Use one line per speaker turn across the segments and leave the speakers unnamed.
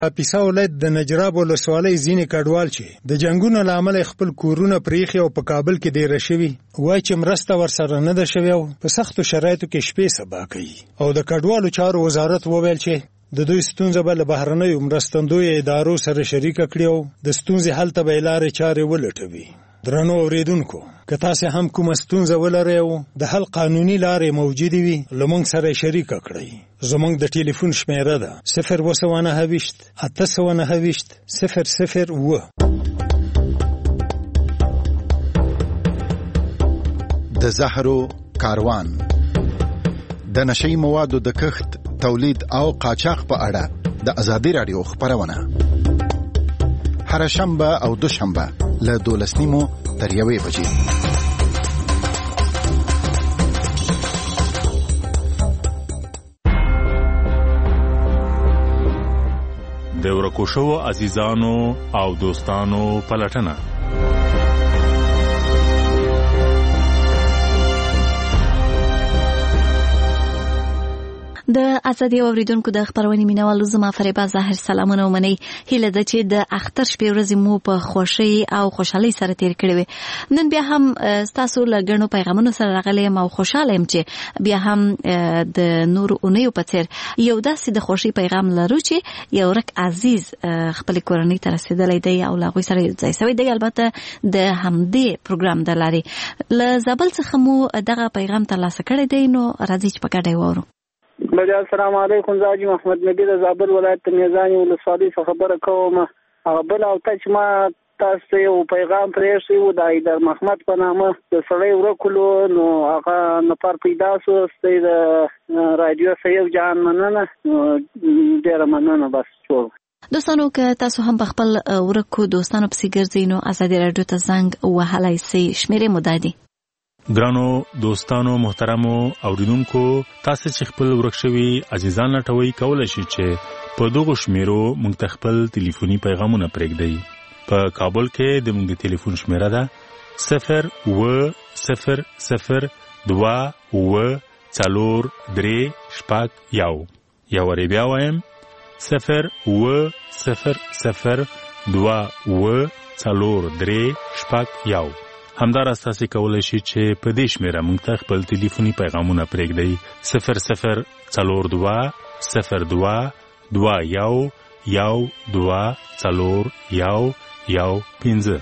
کاپیسا ولایت د نجراب ولسوالۍ ځینې کډوال چې د جنگونو له امله خپل کورونه پریښي او په کابل کې ډېره شوي وایي چې مرسته ورسره نه ده شوې او په سختو شرایطو کې شپې سبا کوي. او د کډوالو چارو وزارت وویل چې د دوی ستونزه به له بهرنیو مرستندویو ادارو سره شریکه کړي او د ستونزې حل ته به یې لارې چارې ولټوي. درنو اوریدونکو، که تاسو هم کومه ستونزه ولرئ او د حل قانوني لارې موجودې وي، له موږ سره شریکه کړئ. زموږ د ټلیفون شمیره ده 029 829 001.
د زهرو کاروان، د نشئی موادو د کښت، تولید او قاچاق په اړه د ازادي رادیو خبرونه هر شنبه او دوشنبه له 12:30 تر 1 بجې.
د ورکو شوو عزیزانو او دوستانو پلټنه.
د ازادي اوریدونکو د خبرونې مینوالو زما فریبا ظاهر سلامونه ومني. هیله ده چې د اختر شپې ورځې مو په خوشي او خوشحالي سره تیر کړې وي. نن بیا هم تاسو له غنو پیغامونو سره راغلي یم او خوشاله یم چې بیا هم د نور اونیو په څیر یو داسې د خوشي پیغام لرو چې یو رک عزیز خپل کورنۍ ته رسیدلی دی او له هغوی سره ځای سوی دی. البته د همدې پروګرام د لارې له زابل څخه مو دغه پیغام ترلاسه کړی دی. نو راځئ چې په ګډه یې واورو.
السلام علیکم، زاجي محمد نبی د زابل ولایت میزانی ولسوالۍ څخه خبره کوم. بل او ته چې ما تاسو یو پیغام پرېښی و د ایدر محمد په نامه د سړی ورکلو، نو هغه نفر پیدا شو. د رادیو سیو جان مننه، ډېره مننه. بس ټول
دوستانو، که تاسو هم په خپل ورکو دوستانو پسې ګرځئ نو ازادي رادیو ته زنګ وهلی سئ. شمیرې مو دا دي:
ګرانو دوستانو محترمو اوریدونکو، تاسو چې خپل ورک شوي عزیزان لټوي کولای شئ چې په دغه شمیرو موږ ته خپل ټلیفوني پیغامونه پرېږدئ. په کابل کې د موږ ټلیفون شمیره ده 01004 یا وری بیا وایم 01004 همدارس تاسو کولای شئ چې په دې شمیره موږ ته خپل ټلیفوني پیغامونه پرېږدئ 00221224115.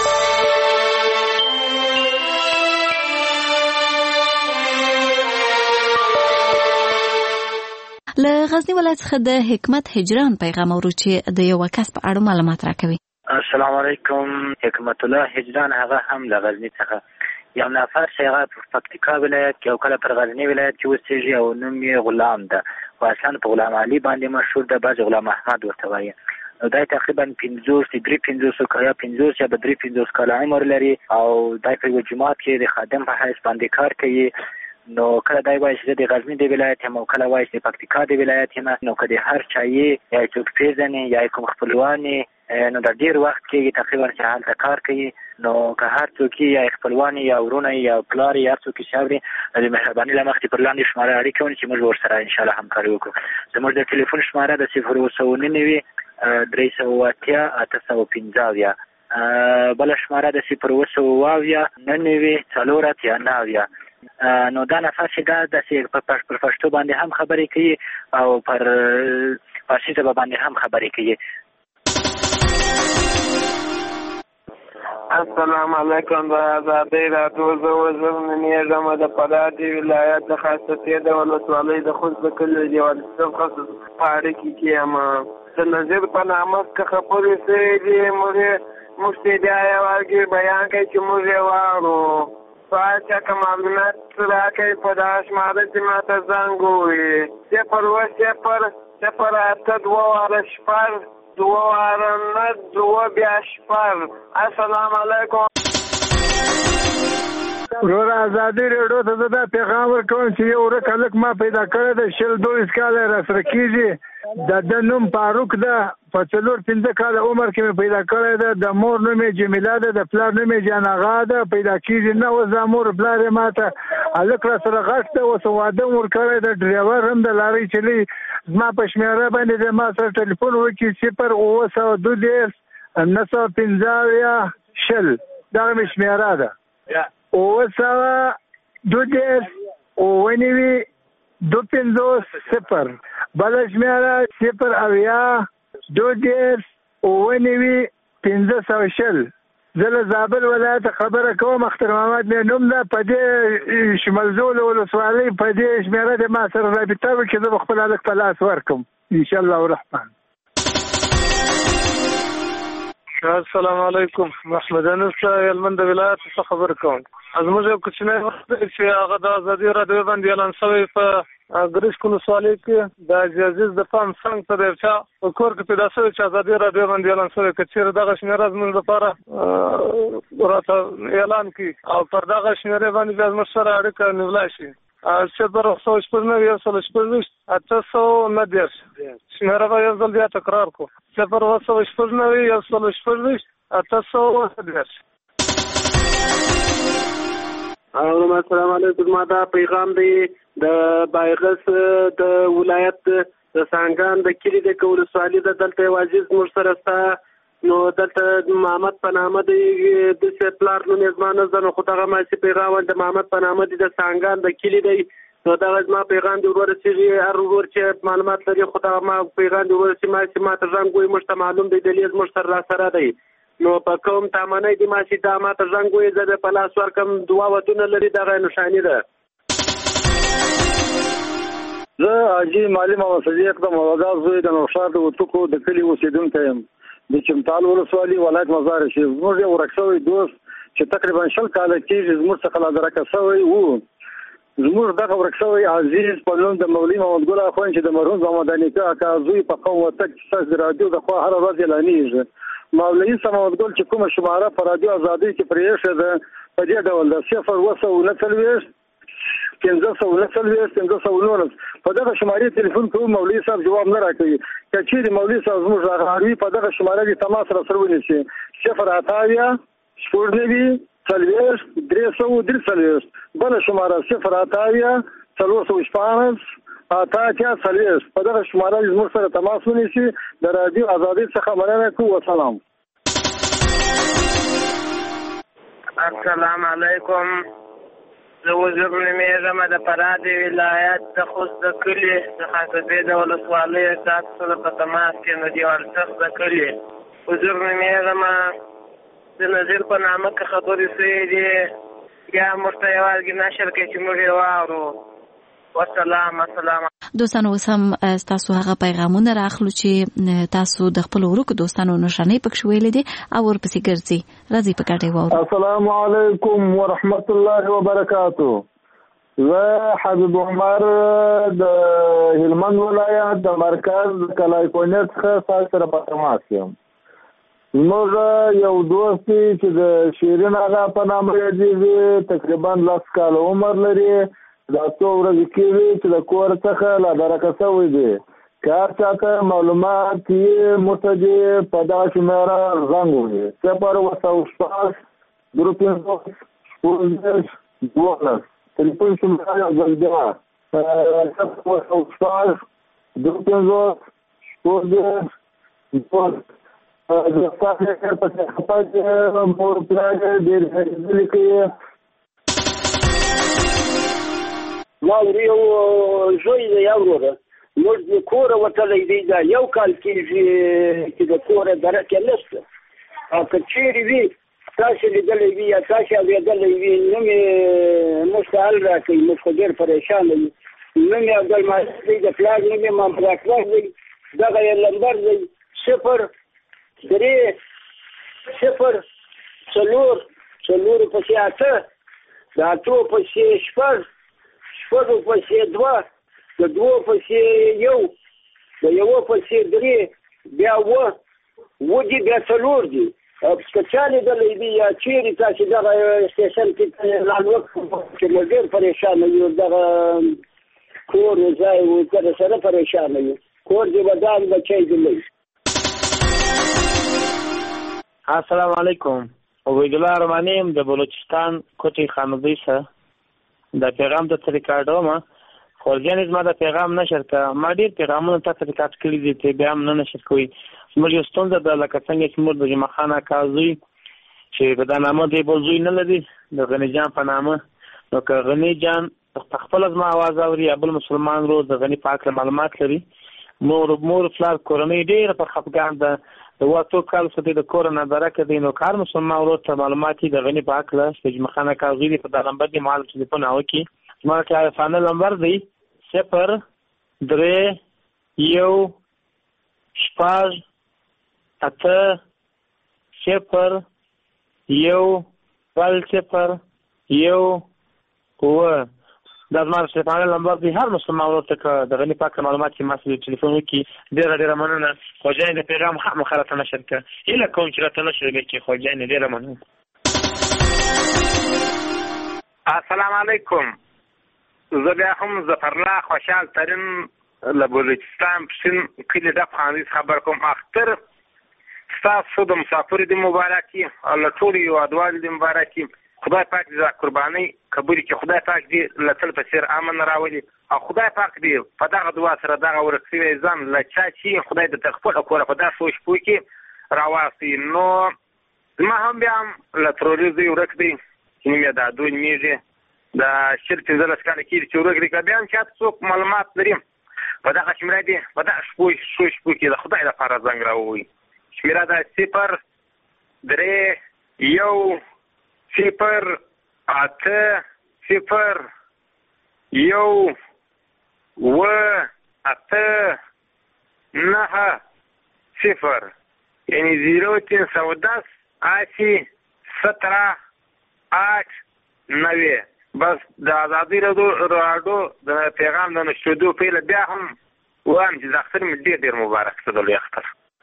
له غزنی ولایت څخه د حکمت هجران پیغام اورو چې د یو کس په اړه معلومات راکوي.
السلام علیکم، حکمت الله هجران هغه هم له غزنی څخه یو نفر چې هغه په پکتیکا ولایت کې او کله پر غزنی ولایت کې اوسېږي او نوم یې غلام ده او اصلا په غلام علي باندې مشهور ده، بعضې غلام احمد ورته وایي. نو دا تقریبا 53 یا 53 کاله عمر لري او دا په یو جماعت کې د خادم په حیث باندې کار کوي. نو کله دای وایي چې د غزنی د ولایت هم او کله وایي چې پکتیکا د ولایت هم. نو کله هر چا یې یا څوک پیژني یا کوم خپلوان نو د ډیر وخت کې تقریبا چې هلته کار کوي. نو که هر څوک یا خپلوان یا ورونه یا پلار یا هر څوک شاوري د مهرباني له مخې پر لاندې شماره اړیکه ونیسي چې موږ ورسره ان شاء الله همکاري وکړو. زموږ د ټلیفون شماره د 019 380 بله شماره د 020 99 نو دا نفر چې دا داسې پر پښتو باندې هم خبرې کوي او پر فارسي ژبه باندې هم خبرې کوي.
السلام علیکم، د ازادۍ راډیو زه وزر نومیږم د فراه ولایت د خاصتې د ولسوالۍ د خوست د کلي د یوازیتوب خاص په اړیکې کې یم. د نظیر په نامه څخه خبرې شوې دي. موږ ته بیا یوازې بیان کوي چې موږ یې واورو. سوال چې که معلومات راکوي په دغه شماره چې ما ته زنګ ووهي 02008 السلام علیکم.
ورور ازادي رادیو ته دا پیغام ورکوم چې یو ورک هلک ما پیدا کړی د 22 کاله راسره کېږي. د نوم فاروق ده، په 4-5 کاله عمر کې مې پیدا کړی ده. د مور نوم یې جمیله ده، د پلار نوم یې جاناغا ده. پیدا کېږي نه اوس دا مور پلار یې ما ته هلک راسره غټ ده، اوس واده م ورکړی ده. ډریور هم د لارۍ چلوي. زما په شمیره باندې د ما سره ټلیفون وکړي 0922 915 دغه مې شمیره ده 922 250 بل شمیره 022 500 زه له زابل ولایت خبره کوم. اختر محمد مې نوم ده. په دې شمالزول ولسوالۍ په دې شمیره د ما سره رابطه وکړي، زه به خپل هلک په لاس ورکړم انشاءالله الرحمن.
السلام علیکم. محمد انس هلمند ولایت څخه خبر کوم. زموږ یو کوچنی وخت چې هغه د ازادي راډیو باندې اعلان شوی په ګریشک ولسوالۍ کې د عزیز د پام څنګ ته د یو چا په کور کې پیدا شوی چې ازادي راډیو باندې اعلان شوی، که چېرې دغه شمېره زموږ لپاره راته اعلان کړي او پر دغه شمېرې باندې بیا زموږ سره اړیکه نیولی شي. 0 890 شمېره به یو ځل بیا تکرار کړو 0 890.
السلام علیکم. ما دا پیغام دی د بایغس د ولایت د سانګان د کلی د ولسوالۍ د دلته عزیز موږ سره ستا نو دلته محمد په نامه دی د پلار نوم یې زما نه زده، نو خو دغه ماسې پیغام د محمد په نامه دی د سانګان د کلي دی، نو دغه زما پیغام دی ورسېږي. هر ورور چې معلومات لري خو دغه ما پیغام دی ورسېږي. ماسې ما ته زنګ وایي، موږ ته معلوم دی دلیل زموږ سره راسره دی، نو په کوم تامنۍ دی ماسې دا ما ته زنګ وایي، زه د په لاس ورکړم. دوه ودونه لري، دغه نښاني ده.
زه حاجي مالي محمد صدیق د موضوع زوی د نوشاد وټکو د کلي اوسیدونکی یم د چمتال ولسوالۍ ولایت مزار شریف. زموږ یو ورک شوی دوست چې تقریبا 20 کاله کېږي زموږ څخه لا درکه شوی وو. زموږ دغه ورک شوی عزیز په نوم د مولوي محمد ګل اخوند چې د مرحوم محمد نیکه اکا زوی په قوم وتک چې د رادیو د خوا هر ورځ اعلانېږي. مولوي محمد ګل چې کومه شماره په رادیو ازادۍ کې پرېښې ده په دې ډول ده 0 519 په دغه شمارې تلیفون کوو. مولوي صاحب جواب نه راکوي. که چیرې مولوي صاحب زموږ راغاړوي په دغه شماره کې تماس راسره ونیسي 0 8 بله شماره 0 415 په دغه شماره زموږ سره تماس ونیسي. د رادیو ازادۍ څخه مننه کوو. وسلام.
السلام علیکم. زه وزیر نومېږم د فراه د ولایت د خوست د کلي د خاصبې د ولسوالۍ تاسو سره په تماس کې یم. د دیوالڅخ د کلي وزیر نومېږم. د نظیر په نامه کې خبرې شوې دي، بیا موږ ته یوازې نشر کوي چې موږ یې واورو. والسلام. السلام
دوستانو، اوس هم ستاسو هغه پیغامونه راخلو چې تاسو د خپل ورکو دوستانو نشانې پکښ ویلې دي او ورپسې ګرځي. راځي په ګډه واورو.
السلام علیکم ورحمت الله وبرکاتو. زه حبیب عمر د هلمند ولایت د مرکز کلای کونیت څخه سره په تماس یم. زموږ یو دوست چې د شیرین آغا په نامه یادېږي، تقریبا 10 کاله عمر لري. دا څو ورځې کېږي چې د کور څخه لا درکه شوی دی. که هر چاته معلومات یې موږ ته دې په دغه شمېره زنګ ووهي 0 تلیفون شمېره یو ځل بیا 0
ما یو زوی دی یو وروره موږ د کوره وتلی دی دا یو کال کېږي چې د کوره درکه نشته. او که چېرې وي تاسې لیدلی وي یا تاسې اورېدلی وي نو مې موږ ته حل راکوي. موږ خو ډېر پریشانه یو. نوم یې عبدالمالک دی، د پلار نوم یې محمد اکبر دی. دغه یې نمبر دی 0 پسې 8 د 8 پسې 6 شپږو پسې 2 د 2 پسې 1 د 1 پسې 3 بیا 9 دي بیا 4 دي. که چا لیدلی دي یا چېرې تاسې دغه سټیشن کې اعلان وکړو چې موږ ډېر پریشانه یو. دغه کور ځای و که سره پریشانه یو. کور دې ودان بچی دې لږ.
السلام علیکم. عبیدالله رحمانی د بلوچستان کوټې خانزۍ سره د پیغام د طریقه ډومه خو خورجان زما د پیغام نشر کړه. ما ډېر پیغامونه تاسو ته کاټ کړي دي چې بیا هم نه نشر کوي. زموږ یو ستونزه ده لکه څنګه چې موږ د جمعه خان اکا زوی چې په دا نامه دی بل زوی نه لري د غني جان په نامه، نو که غني جان خپل زما آواز اوري بل مسلمان رو د غني پاک معلومات لري، مور فلار کورنۍ ډېره په خفګان ده د واتو کال څخه د کورونا درکه دی، نو کار مسلمان ورو ته معلومات د غني پاک له جمعه خان اکا زوی په دا نمبر دی مال ټلیفون اوکي. زما کې فانل نمبر دی 031 شپږ 8 0 1 بل 0 1 و دا زما فانل نمبر دی. هر مسلمان ورو ته د غني پاک معلومات کې ماسه ټلیفون وکي. ډېر مننه. خوجاین د پیغام مخالفت نشر کړه اله کوم چې راته نشر کې خوجاین ډېر مننه.
السلام علیکم. زه بیا هم ظفرالله خوشحال ترین له بلوچستان پښین کلي د افغاني خبر کوم. اختر ستاسو د مسافر د مبارکي او له ټولو هیوادوالو د مبارکي. خدای پاک دې قرباني قبول کړي. خدای پاک دې له تل په سیر امن راولي او خدای پاک دې په دغه دعا سره دغه ورکسوي ځان له چا چې خدای د تخفل کوره په داسې شوش پوي کې راواسي. نو ما هم بیا له تروریزم ورک دی چې مې دا دوی میږي دا شرط زله سکاله کې چې ورک دی بیا هم چې څوک معلومات لري په دغه شمېره دی په دغه شوش پوي کې د خدای لپاره زنګ راووي. شمېره دا 0 3 1 0 8 0 1 و 8 9 0 یعنی 0310 80 17 8 9. بس د آزادی راډیو د پیغام د نشریدو پیل بیا هم وایم چې د اختر مې ډېر مبارک شه د لوی اختر.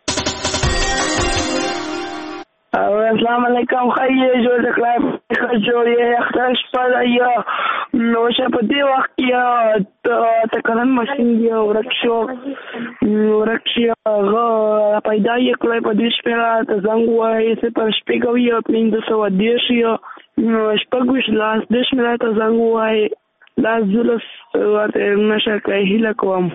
السلام علیکم. خیلی جو دکلای جوړې اختر شپه یا نو شه په دې وخت کې تکلن ماشین دی ورکشو غا پیدا یې کړای په دې شپه ته زنګ وای چې پر شپه کوي او پینځه سو دیش یو شپږوش لاس د شمه ته زنګ وای لاس زلف ورته نشه کوي هله کوم.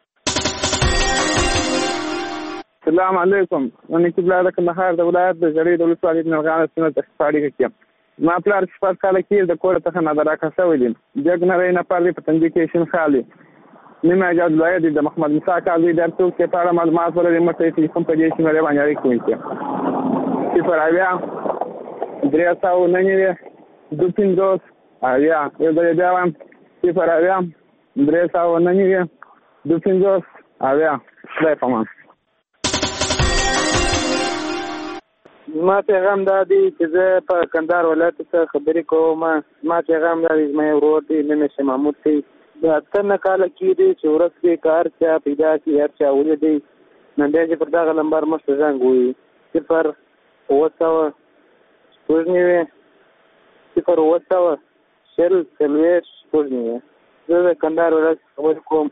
السلام علیکم. من کبلا د کندهار د ولایت د جړې د ولسوالۍ د نرغان سیمه ته فاړی کې ما پلار شپږ کال کې د کور ته نه دراکه شوی دي دغه نه نه پاره په تنګ کې شین خالي نیمه اجازه لای د محمد موسی کاظمی د ټول کې په اړه معلومات ورته مته ټلیفون په دې سیمه باندې اړیکه کوي چې پر اویا درېساو نه دو پینځوس اویا یو د دیوام چې پر اویا درېساو نه دو پینځوس اویا خدای پامان.
ما پیغام دادی چې زه په کندهار ولایت څخه خبرې کوم. ما پیغام دادی زما ورور دی نوم یې محمود دی د 18 کال کې دی چې ورسې کار چا پیدا کی هر چا ولې دی نن دې پر دغه نمبر مشته زنګ وي 0 اوسه پوجنیوي 0 اوسه شل سلويش پوجنیوي. زه د کندهار ولایت خبرې کوم.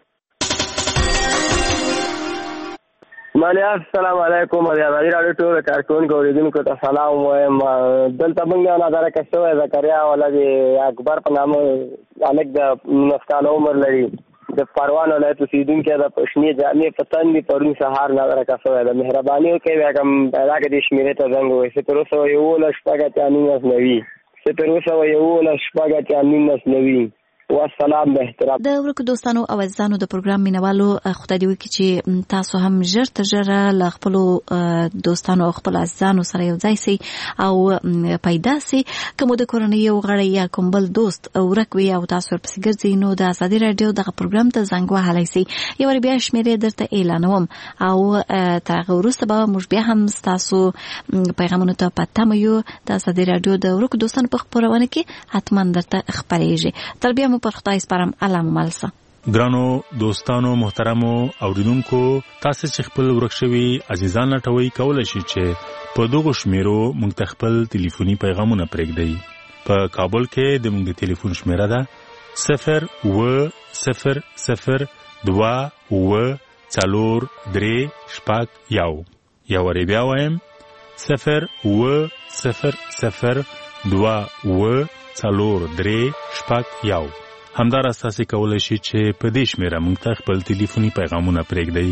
مالیا السلام علیکم. د آزادی راډیو ټول کارکونکو اوریدونکو ته سلام وایم. دلته موږ نه دره کښو زکریا ولادي اکبر په نامه الګ د 19 کال عمر لري د پروان ولایت اوسیدونکو د پښنی جامع پتن دی پرون سهار نه دره کښو د مهرباني کوي کوم پیدا کې د شمیره ته زنګ وي 0 یو لشپګه تانینس نوي 0 یو لشپګه تانینس نوي. والسلام به احترام.
د ورکو دوستانو او عزیزانو د پروګرام مینوالو خدای دې وکړي چې تاسو هم ژر تر ژره له خپل دوستانو او خپل عزیزانو سره یو ځای سي او پیدا سي. کوم د کورنۍ یو غړی یا کوم بل دوست ورکوي او تاسو ورپسې ګرځئ نو د آزادي رادیو دغه پروګرام ته زنګ وهلی سي. یو بیا شمیرې درته اعلانوم او تر هغه وروسته به موږ بیا هم تاسو پیغامونو ته پاتمو یو د آزادي رادیو د ورکو دوستانو په خبرونه کې حتما درته خبرېږي. تر بیا پر خدای سپارم. الله مملسه.
ګرانو دوستانو محترمو اوریدونکو تاسو چې خپل ورکشوي عزیزان لټوي کولای شئ چې په دغه شمیرو موږ ته خپل ټلیفوني پیغامونه پرېږدئ. په کابل کې د موږ د ټلیفون شمیره ده 0 و 0 0 2 و 4 3 شپږ یو. یا ور بیا وایم 0 و 0 0 2 و 4 3 شپږ یو. همداراز تاسو کولای شئ چې په دې شمیره موږ ته خپل ټلیفوني پیغامونه پرېږدئ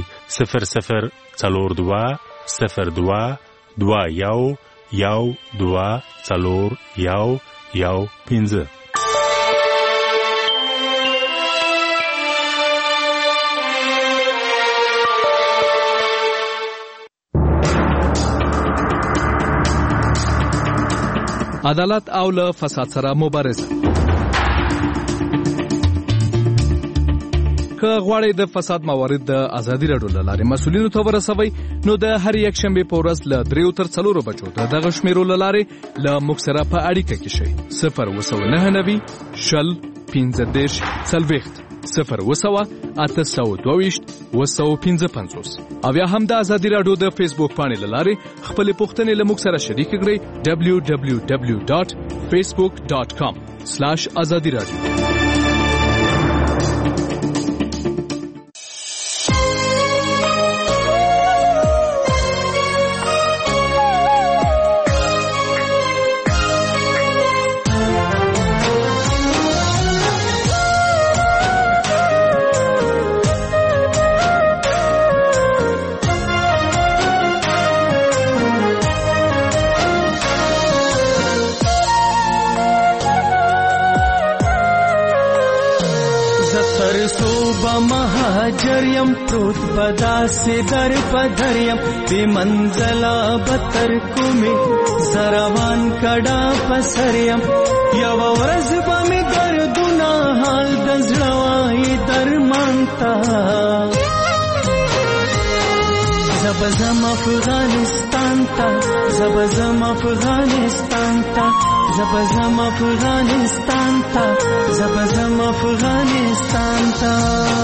004212
عدالت او له فساد سره مبارزه. که غواړئ د فساد موارد د ازادي راډیو له لارې مسؤلینو ته ورسوئ نو د هر یک شنبې په ورځ له 3 تر 4 بجو د دغه شمیرو له لارې له موږ سره په اړیکه کې شئ. 029 شل 15 40 0 او یا هم د ازادي راډیو د فیسبوک پاڼې له لارې خپل پوښتنې له موږ سره شریک کړئ www.facebook.com/azadi radio.
مهاجریم پروت پدا سے در پدریم بی منزلا بتر کومی زروان کڑا پسریم یو ورځ بمی دردونه حال دزړوای درمانتا زبزم افغانستان تا زبزم افغانستان تا زبزم افغانستان تا زبزم افغانستان تا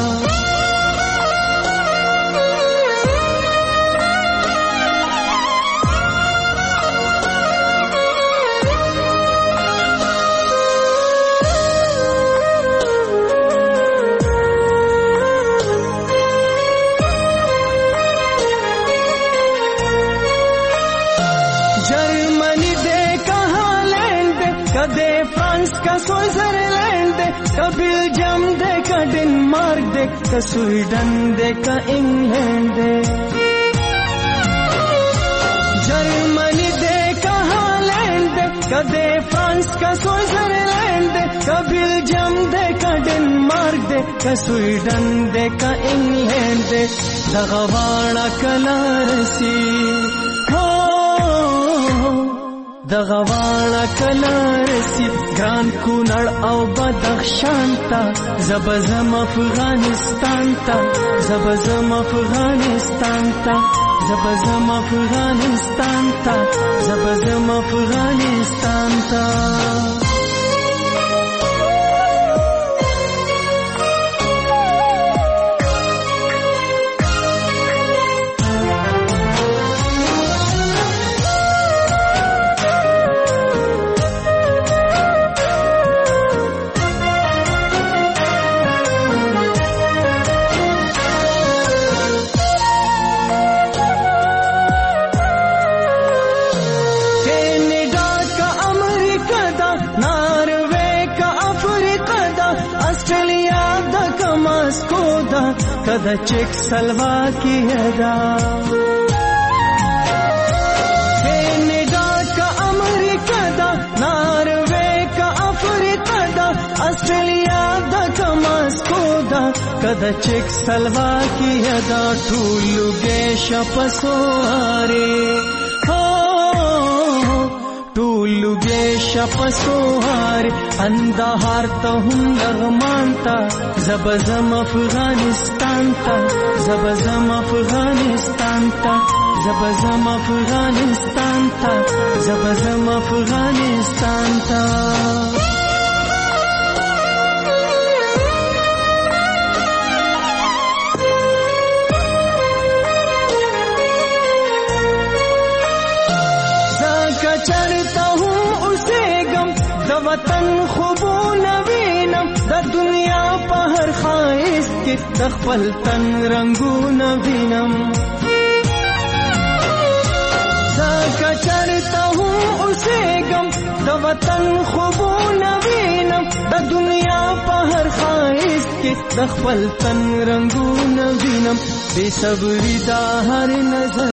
बेल्जियम दे का डेनमार्क दे का स्वीडन दे का इंग्लैंड दे जर्मनी दे का हॉलैंड दे का दे फ्रांस का स्विट्जरलैंड दे का बेल्जियम दे का डेनमार्क दे का स्वीडन दे का इंग्लैंड दे दगवाड़ा कलारसी दغواړه کلارسی ګران کونړ او بدخشان تا زبزم افغانستان تا زبزم افغانستان تا زبزم افغانستان تا زبزم افغانستان تا कदा चेक स्लोवाकिया दा कनाडा का अमेरिका दा नॉर्वे का अफ्रीका दा ऑस्ट्रेलिया दा का मॉस्को दा कदा चेक स्लोवाकिया दा ठूलु गेश पसोहारे टूलु गेश पसोहारे अंधार तो हम लगमानता زبزم افغانستان تا زبزم افغانستان تا زبزم افغانستان تا زبزم افغانستان تا زکا چرتا ہوں اسے غم د وطن خوبونه وینم د دنیا په هر خایست کې د خپل تن رنگونه وینم زکه چرته هم اوسېږم د د وطن خوبونه وینم د دنیا په هر ښایست کې د خپل تن رنګونه وینم بې صبري دا هر نظر